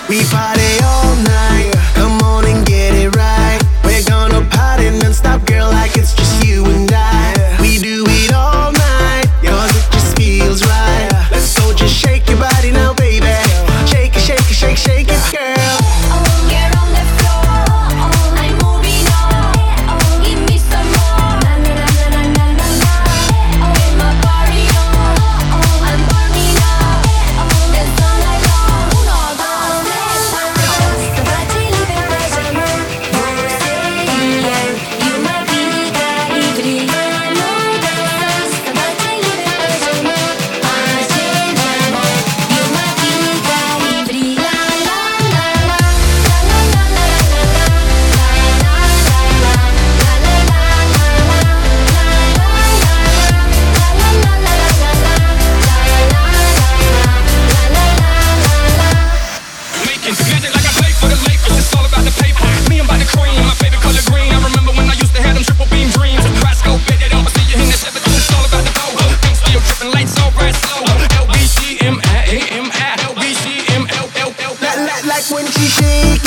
We party all night, come on and get it right. We're gonna party non-stop, girl, like it's just you and I. We do it all night, cause it just feels right. Let's go, just shake your body now, baby. Shake it, shake it, shake, shake it, girl. Oh, get on the floor, oh, I'm moving on. Oh, give me some more. Na na na na na na na. Oh, get my body on. Oh, I'm burning up. Oh, dance all night long. Uno, dos, tres, basta facile per you my vita y brillano basta facile per you my vita y brillano Making magic like I play for the Lakers. It's all about the paper. Me, I'm about the cream. My favorite color green. I remember when I used to have them triple beam dreams. Rascal, bet it up. I see you in the 7. It's all about the go. Things still tripping, lights all red slow. LBCMI, LBCMLLL. Like when she shake